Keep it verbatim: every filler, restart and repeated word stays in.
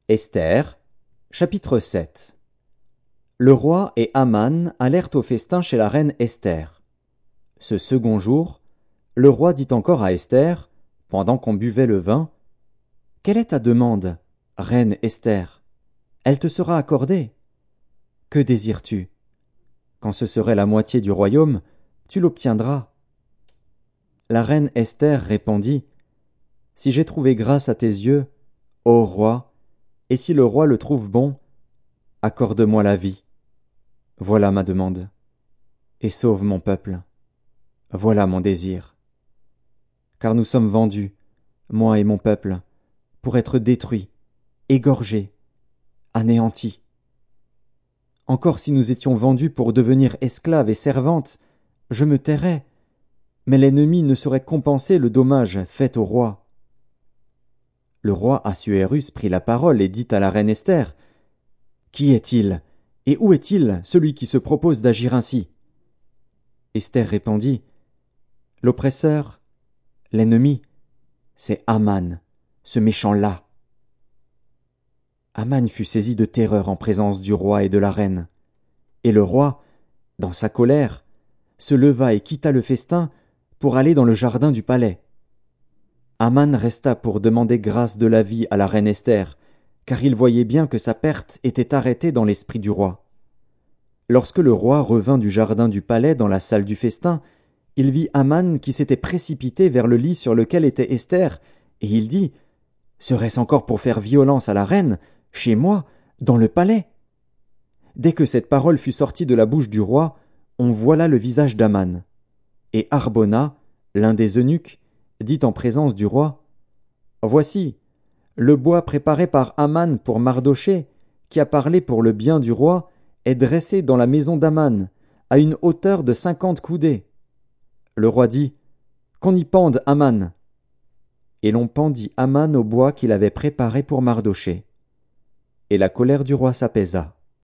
Esther, chapitre sept. Le roi et Haman allèrent au festin chez la reine Esther. Ce second jour, le roi dit encore à Esther, pendant qu'on buvait le vin, « Quelle est ta demande, reine Esther? Elle te sera accordée. Que désires-tu? Quand ce serait la moitié du royaume, tu l'obtiendras. » La reine Esther répondit, « Si j'ai trouvé grâce à tes yeux, ô roi, et si le roi le trouve bon, accorde-moi la vie. Voilà ma demande. Et sauve mon peuple. Voilà mon désir. Car nous sommes vendus, moi et mon peuple, pour être détruits, égorgés, anéantis. Encore si nous étions vendus pour devenir esclaves et servantes, je me tairais, mais l'ennemi ne saurait compenser le dommage fait au roi. » Le roi Assuérus prit la parole et dit à la reine Esther, « Qui est-il, et où est-il, celui qui se propose d'agir ainsi ?» Esther répondit, « L'oppresseur, l'ennemi, c'est Haman, ce méchant-là. » Haman fut saisi de terreur en présence du roi et de la reine. Et le roi, dans sa colère, se leva et quitta le festin pour aller dans le jardin du palais. Haman resta pour demander grâce de la vie à la reine Esther, car il voyait bien que sa perte était arrêtée dans l'esprit du roi. Lorsque le roi revint du jardin du palais dans la salle du festin, il vit Haman qui s'était précipité vers le lit sur lequel était Esther, et il dit « Serait-ce encore pour faire violence à la reine, chez moi, dans le palais ?» Dès que cette parole fut sortie de la bouche du roi, on voila le visage d'Haman. Et Harbona, l'un des eunuques, dit en présence du roi, « Voici, le bois préparé par Haman pour Mardochée, qui a parlé pour le bien du roi, est dressé dans la maison d'Haman, à une hauteur de cinquante coudées. » Le roi dit, « Qu'on y pende Haman. » Et l'on pendit Haman au bois qu'il avait préparé pour Mardochée. Et la colère du roi s'apaisa.